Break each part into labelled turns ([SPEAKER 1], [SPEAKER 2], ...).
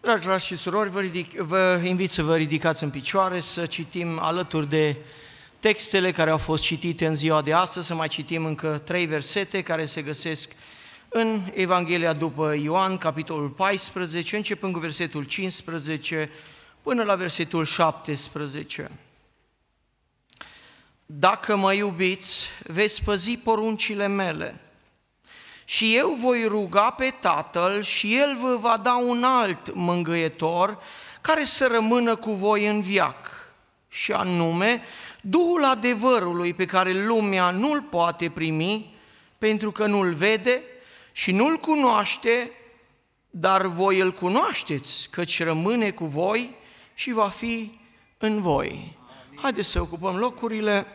[SPEAKER 1] Dragi frați și surori, vă invit să vă ridicați în picioare, să citim alături de textele care au fost citite în ziua de astăzi, să mai citim încă 3 versete care se găsesc în Evanghelia după Ioan, capitolul 14, începând cu versetul 15 până la versetul 17. Dacă mă iubiți, veți păzi poruncile mele. Și eu voi ruga pe Tatăl și El vă va da un alt mângâietor care să rămână cu voi în veac, și anume Duhul adevărului pe care lumea nu-l poate primi pentru că nu-l vede și nu-l cunoaște, dar voi îl cunoașteți, căci rămâne cu voi și va fi în voi. Haideți să ocupăm locurile.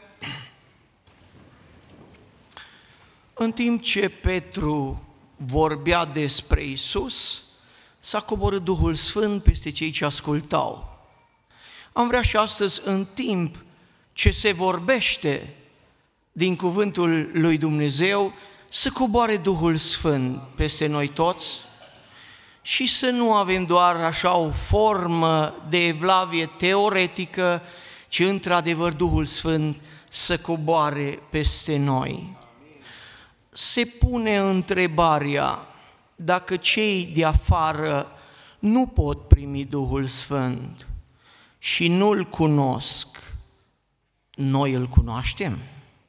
[SPEAKER 1] În timp ce Petru vorbea despre Iisus, s-a coborât Duhul Sfânt peste cei ce ascultau. Am vrea și astăzi, în timp ce se vorbește din cuvântul lui Dumnezeu, să coboare Duhul Sfânt peste noi toți și să nu avem doar așa o formă de evlavie teoretică, ci într-adevăr Duhul Sfânt să coboare peste noi. Se pune întrebarea dacă cei de afară nu pot primi Duhul Sfânt și nu-L cunosc, noi îl cunoaștem?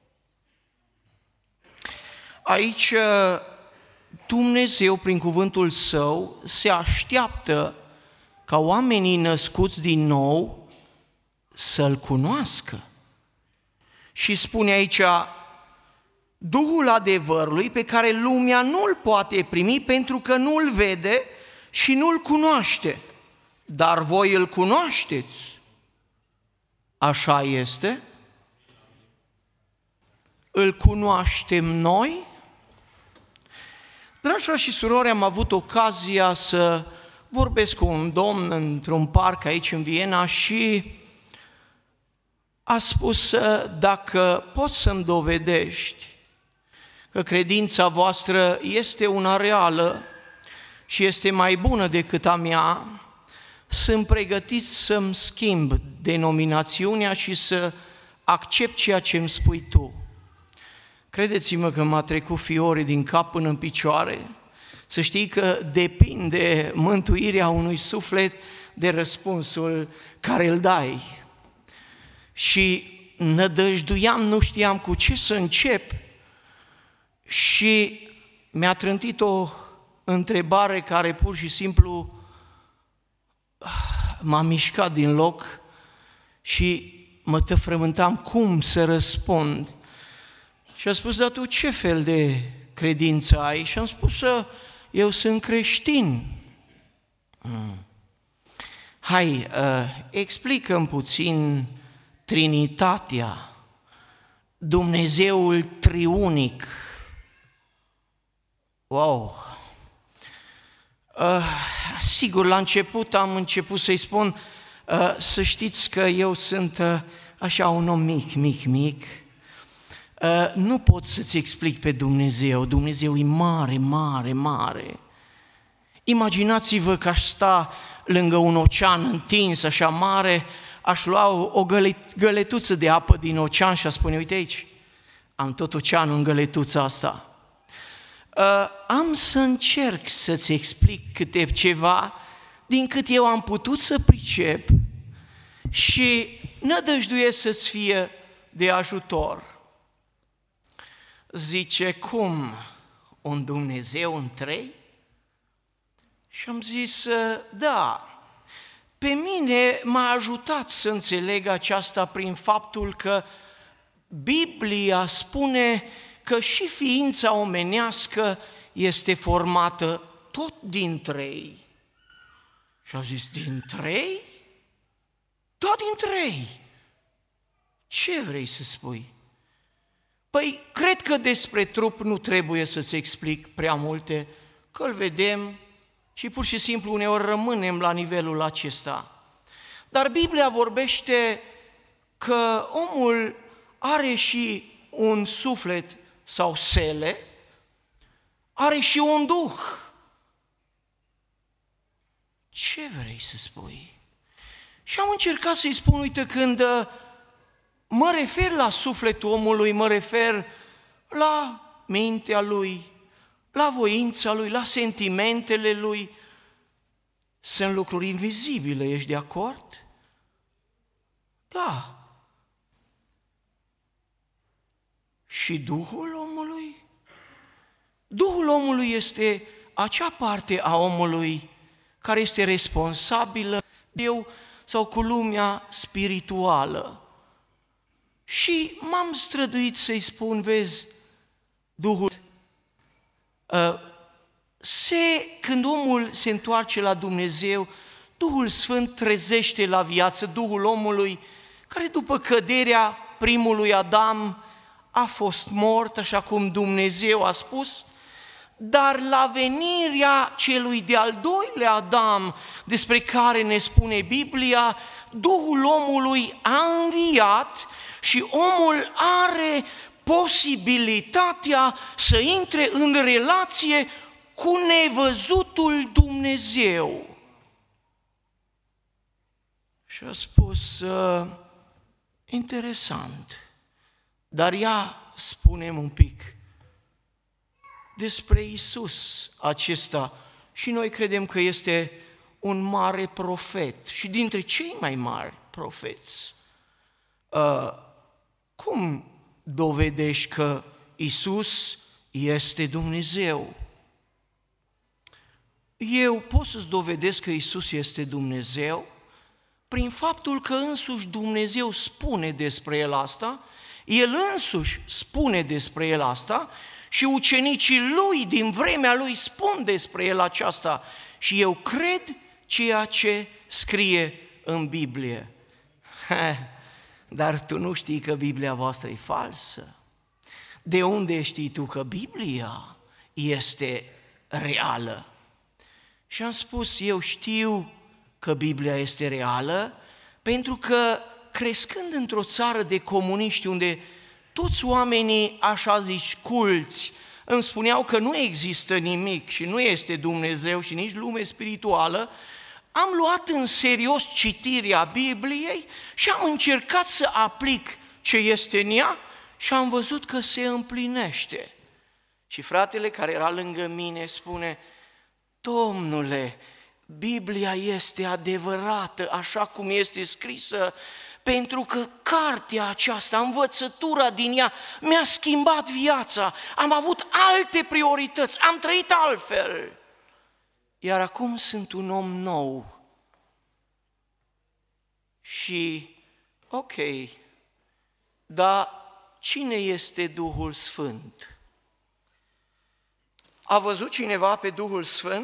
[SPEAKER 1] Aici Dumnezeu, prin cuvântul Său, se așteaptă ca oamenii născuți din nou să-L cunoască. Și spune aici: Duhul adevărului pe care lumea nu-l poate primi pentru că nu-l vede și nu-l cunoaște, dar voi îl cunoașteți. Așa este? Îl cunoaștem noi? Dragi frați și surori, am avut ocazia să vorbesc cu un domn într-un parc aici în Viena și a spus: dacă poți să-mi dovedești că credința voastră este una reală și este mai bună decât a mea, sunt pregătit să-mi schimb denominațiunea și să accept ceea ce îmi spui tu. Credeți-mă că m-a trecut fiorii din cap până în picioare. Să știi că depinde mântuirea unui suflet de răspunsul care îl dai. Și nădăjduiam, nu știam cu ce să încep, și mi-a trântit o întrebare care pur și simplu m-a mișcat din loc și mă tăfrământam cum să răspund. Și a spus: dar tu ce fel de credință ai? Și am spus: eu sunt creștin. Hai, explică-mi puțin Trinitatea, Dumnezeul triunic. Wow! Sigur, la început am început să-i spun: să știți că eu sunt așa un om mic. Nu pot să-ți explic pe Dumnezeu. Dumnezeu e mare. Imaginați-vă că aș sta lângă un ocean întins așa mare, aș lua o găletuță de apă din ocean și aș spune: uite aici, am tot oceanul în găletuța asta. Am să încerc să-ți explic câte ceva din cât eu am putut să pricep și nădăjduiesc să-ți fie de ajutor. Zice: cum? Un Dumnezeu în trei? Și am zis: da. Pe mine m-a ajutat să înțeleg aceasta prin faptul că Biblia spune că și ființa omenească este formată tot din trei. Și a zis: din trei? Da, din trei. Ce vrei să spui? Păi, cred că despre trup nu trebuie să-ți explic prea multe, că îl vedem și pur și simplu uneori rămânem la nivelul acesta. Dar Biblia vorbește că omul are și un suflet sau sele, are și un duh. ce vrei să spui? Și am încercat să-i spun, uite, când mă refer la sufletul omului, mă refer la mintea lui, la voința lui, la sentimentele lui. Sunt lucruri invizibile, ești de acord? Da. Și Duhul omului? Duhul omului este acea parte a omului care este responsabilă de eu sau cu lumea spirituală. Și m-am străduit să-i spun, vezi, Duhul, când omul se întoarce la Dumnezeu, Duhul Sfânt trezește la viață Duhul omului, care după căderea primului Adam a fost mort, așa cum Dumnezeu a spus, dar la venirea celui de-al doilea Adam, despre care ne spune Biblia, Duhul omului a înviat și omul are posibilitatea să intre în relație cu nevăzutul Dumnezeu. Și a spus, interesant, dar ia spune-mi un pic despre Iisus acesta. Și noi credem că este un mare profet și dintre cei mai mari profeți. Cum dovedești că Iisus este Dumnezeu? Eu pot să-ți dovedesc că Iisus este Dumnezeu prin faptul că însuși Dumnezeu spune despre El asta, El însuși spune despre El asta și ucenicii Lui din vremea Lui spun despre El aceasta și eu cred ceea ce scrie în Biblie. Dar tu nu știi că Biblia voastră e falsă. De unde știi tu că Biblia este reală? Și am spus, eu știu că Biblia este reală, pentru că crescând într-o țară de comuniști unde toți oamenii, așa zici, culți, îmi spuneau că nu există nimic și nu este Dumnezeu și nici lume spirituală, am luat în serios citirea Bibliei și am încercat să aplic ce este în ea și am văzut că se împlinește. Și fratele care era lângă mine spune, Domnule, Biblia este adevărată așa cum este scrisă, pentru că cartea aceasta, învățătura din ea mi-a schimbat viața, am avut alte priorități, am trăit altfel. Iar acum sunt un om nou. Și, ok, dar cine este Duhul Sfânt? A văzut cineva pe Duhul Sfânt?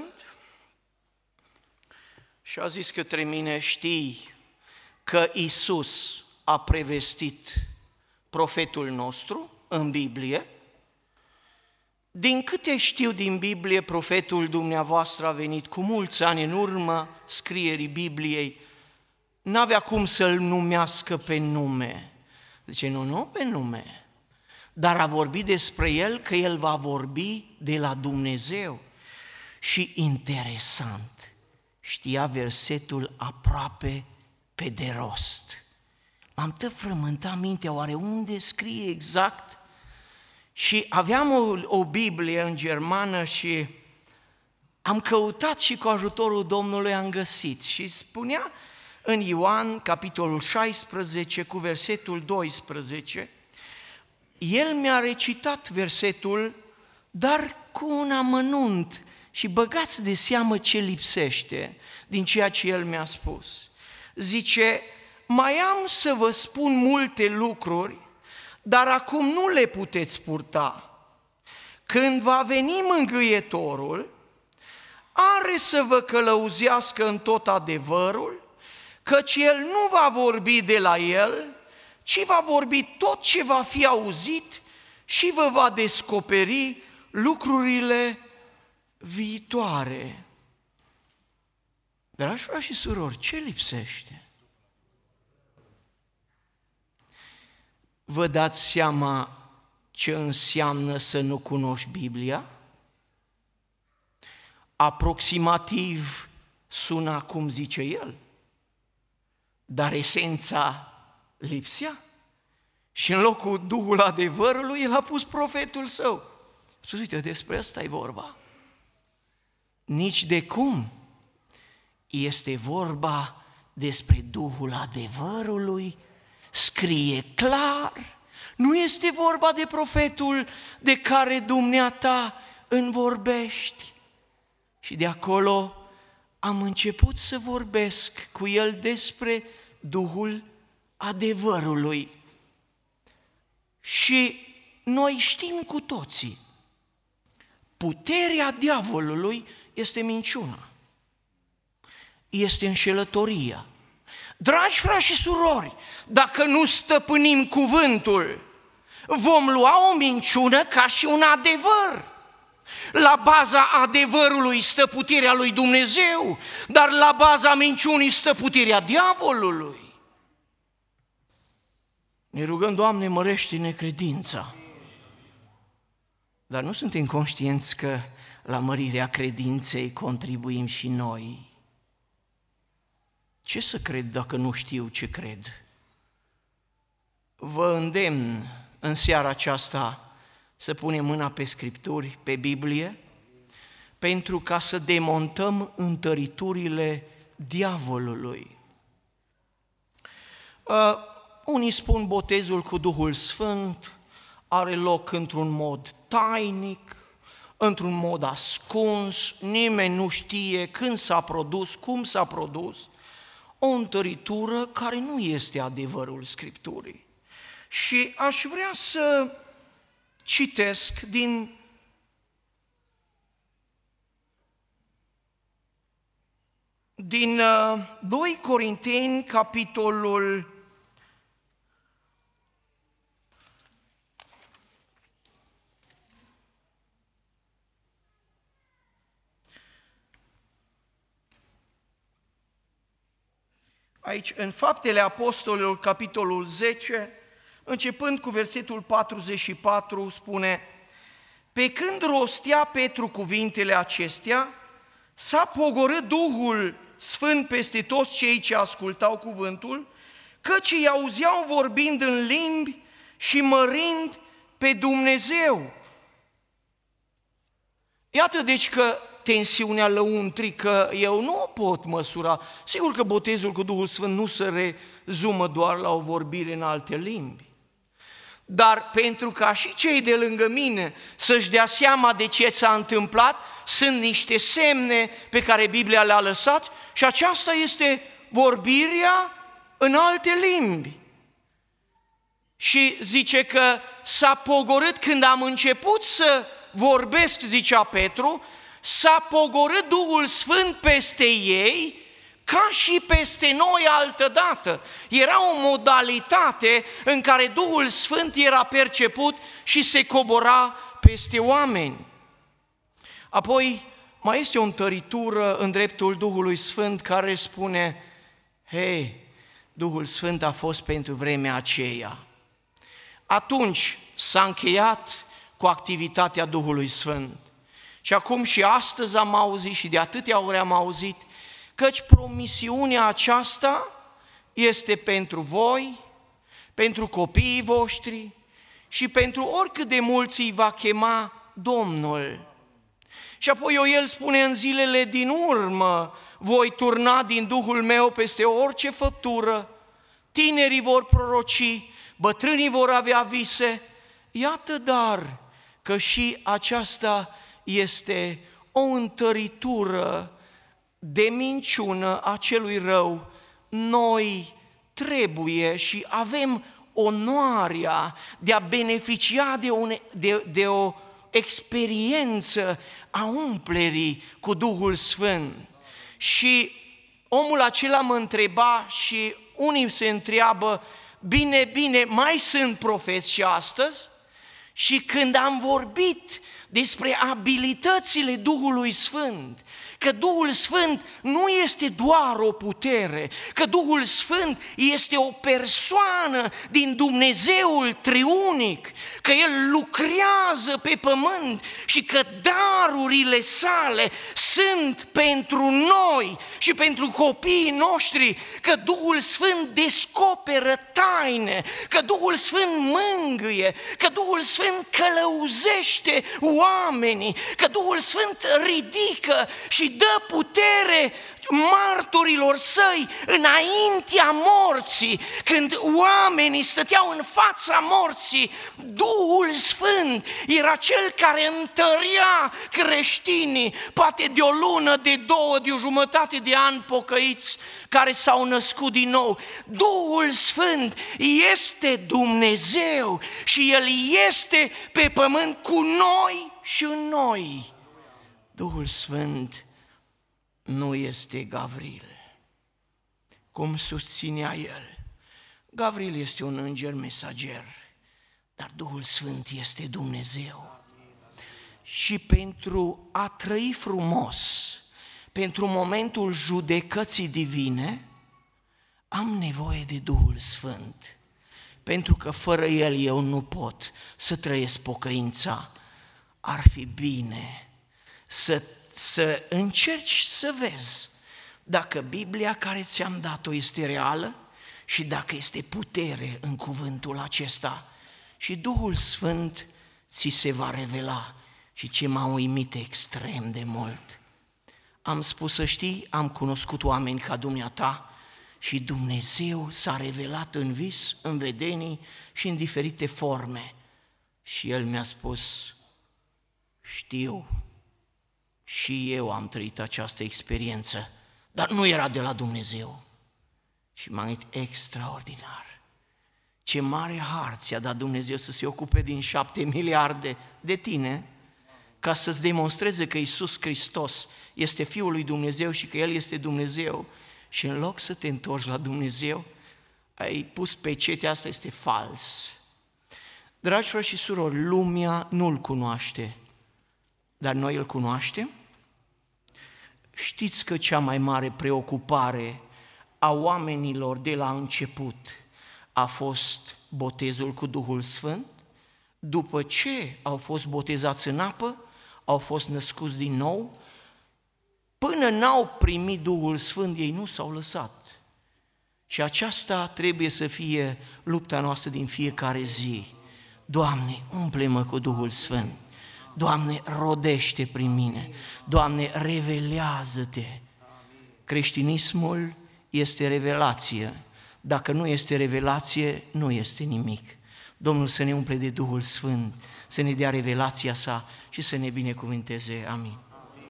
[SPEAKER 1] Și a zis către mine, știi că Iisus a prevestit profetul nostru în Biblie? Din câte știu din Biblie, profetul dumneavoastră a venit cu mulți ani în urmă scrierii Bibliei, n-avea cum să-l numească pe nume. Zice, nu pe nume, dar a vorbit despre el că el va vorbi de la Dumnezeu. Și interesant, știa versetul aproape pe de rost. M-am tot frământat mintea, oare unde scrie exact? Și aveam o Biblie în germană și am căutat și cu ajutorul Domnului am găsit. Și spunea în Ioan, capitolul 16, cu versetul 12, el mi-a recitat versetul, dar cu un amănunt și băgați de seamă ce lipsește din ceea ce el mi-a spus. Zice, mai am să vă spun multe lucruri, dar acum nu le puteți purta. Când va veni Mângâietorul, are să vă călăuzească în tot adevărul, căci el nu va vorbi de la el, ci va vorbi tot ce va fi auzit și vă va descoperi lucrurile viitoare. Dragi frați și surori, ce lipsește? Vă dați seama ce înseamnă să nu cunoști Biblia? Aproximativ suna cum zice el, dar esența lipsea. Și în locul Duhul adevărului, el a pus profetul său. Spune, uite, despre asta e vorba. Nici de cum este vorba despre Duhul adevărului, scrie clar. Nu este vorba de profetul de care dumneata învorbești. Și de acolo am început să vorbesc cu el despre Duhul adevărului. Și noi știm cu toții, puterea diavolului este minciuna, este înșelătoria. Dragi frați și surori, dacă nu stăpânim cuvântul, vom lua o minciună ca și un adevăr. La baza adevărului stă puterea lui Dumnezeu, dar la baza minciunii stă puterea diavolului. Ne rugăm, Doamne, mărește-ne credința. Dar nu suntem conștienți că la mărirea credinței contribuim și noi. Ce să cred dacă nu știu ce cred? Vă îndemn în seara aceasta să punem mâna pe Scripturi, pe Biblie, pentru ca să demontăm întăriturile diavolului. Unii spun botezul cu Duhul Sfânt are loc într-un mod tainic, într-un mod ascuns, nimeni nu știe când s-a produs, cum s-a produs, o întăritură care nu este adevărul Scripturii. Și aș vrea să citesc din din 2 Corinteni, capitolul 'aici, în Faptele Apostolilor, capitolul 10, începând cu versetul 44, spune: pe când rostea Petru cuvintele acestea, s-a pogorât Duhul Sfânt peste toți cei ce ascultau cuvântul, căci îi auzeau vorbind în limbi și mărind pe Dumnezeu. Iată deci că tensiunea lăuntrică eu nu o pot măsura. Sigur că botezul cu Duhul Sfânt nu se rezumă doar la o vorbire în alte limbi. Dar pentru ca și cei de lângă mine să-și dea seama de ce s-a întâmplat, sunt niște semne pe care Biblia le-a lăsat și aceasta este vorbirea în alte limbi. Și zice că s-a pogorât când am început să vorbesc, zicea Petru, s-a pogorât Duhul Sfânt peste ei ca și peste noi altădată. Era o modalitate în care Duhul Sfânt era perceput și se cobora peste oameni. Apoi mai este o întăritură în dreptul Duhului Sfânt care spune: hei, Duhul Sfânt a fost pentru vremea aceea. Atunci s-a încheiat cu activitatea Duhului Sfânt. Și acum și astăzi am auzit și de atâtea ori am auzit, căci promisiunea aceasta este pentru voi, pentru copiii voștri și pentru oricât de mulți îi va chema Domnul. Și apoi el spune: în zilele din urmă voi turna din Duhul meu peste orice făptură, tinerii vor proroci, bătrânii vor avea vise. Iată dar că și aceasta este o întăritură de minciună a celui rău. Noi trebuie și avem onoarea de a beneficia de o experiență a umplerii cu Duhul Sfânt. Și omul acela mă întreba și unii se întreabă: bine, mai sunt profeți și astăzi? Și când am vorbit despre abilitățile Duhului Sfânt, că Duhul Sfânt nu este doar o putere, că Duhul Sfânt este o persoană din Dumnezeul triunic, că El lucrează pe pământ și că darurile sale sunt pentru noi și pentru copiii noștri, că Duhul Sfânt descoperă taine, că Duhul Sfânt mângâie, că Duhul Sfânt călăuzește oamenii, că Duhul Sfânt ridică și dă putere marturilor săi înaintea morții, când oamenii stăteau în fața morții, Duhul Sfânt era cel care întărea creștinii, poate de o lună, de două, de o jumătate de ani pocăiți care s-au născut din nou. Duhul Sfânt este Dumnezeu și El este pe pământ cu noi și în noi. Duhul Sfânt nu este Gavril, cum susținea el. Gavril este un înger mesager, dar Duhul Sfânt este Dumnezeu. Și pentru a trăi frumos, pentru momentul judecății divine, am nevoie de Duhul Sfânt, pentru că fără El eu nu pot să trăiesc pocăința. Ar fi bine să încerci să vezi dacă Biblia care ți-am dat-o este reală și dacă este putere în cuvântul acesta. Și Duhul Sfânt ți se va revela. Și ce m-a uimit extrem de mult, am spus să știi, am cunoscut oameni ca dumneata și Dumnezeu s-a revelat în vis, în vedenii și în diferite forme. Și El mi-a spus, știu, și eu am trăit această experiență, dar nu era de la Dumnezeu. Și m-am gândit, extraordinar, ce mare har ți-a dat Dumnezeu să se ocupe din 7 miliarde de tine, ca să-ți demonstreze că Iisus Hristos este Fiul lui Dumnezeu și că El este Dumnezeu. Și în loc să te întorci la Dumnezeu, ai pus pecetea, asta este fals. Dragi frați și surori, lumea nu-L cunoaște, dar noi Îl cunoaștem. Știți că cea mai mare preocupare a oamenilor de la început a fost botezul cu Duhul Sfânt? După ce au fost botezați în apă, au fost născuți din nou, până n-au primit Duhul Sfânt, ei nu s-au lăsat. Și aceasta trebuie să fie lupta noastră din fiecare zi. Doamne, umple-mă cu Duhul Sfânt. Doamne, rodește prin mine. Doamne, revelează-te. Creștinismul este revelație. Dacă nu este revelație, nu este nimic. Domnul să ne umple de Duhul Sfânt, să ne dea revelația sa și să ne binecuvânteze. Amin.